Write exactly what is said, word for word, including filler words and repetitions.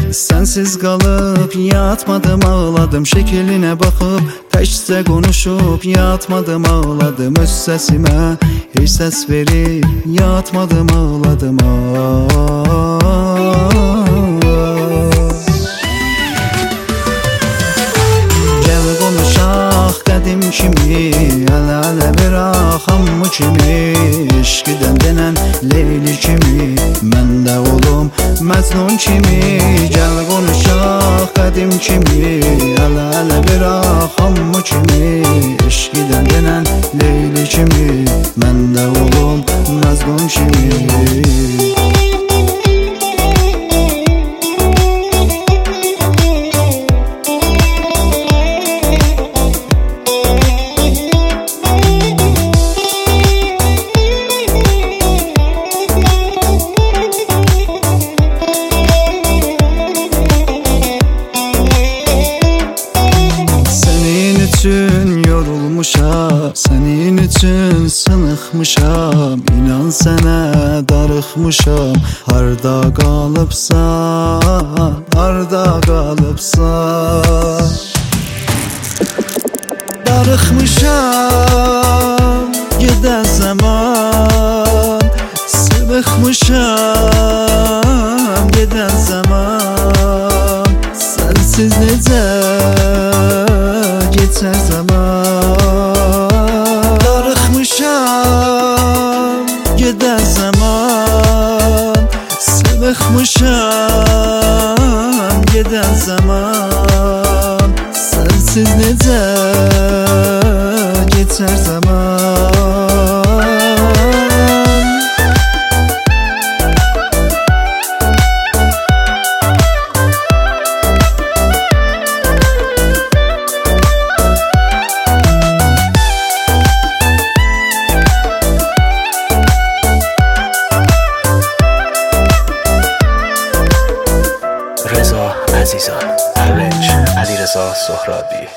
Sensiz kalıp yatmadım ağladım, şekline bakıp təkcə konuşup yatmadım ağladım, öz sesime hiç ses verip yatmadım ağladım. Gel konuşaq qədim kimi, əl-ələ bıraq hamı kimi, eşqidən denən Leyli kimi, mən də olum Məcnun kimi. Gel konuşaq qədim kimi, əl-ələ bıraq hamı kimi, eşqidən denən Leyli kimi, mən də olum Məcnun kimi. Yorulmuşam, senin üçün sınıxmışam, İnan sənə darıxmışam. Harda qalıbsan, harda qalıbsan. Darıxmışam, gedən zaman, sıvıxmışam, gedən zaman. Sensiz necə geçer zaman. Darıxmışam, gedən zaman, sıvıxmışam, gedən zaman. Sensiz necə geçer zaman. رضا عزیزان، ارنج علیرضا سهرابی.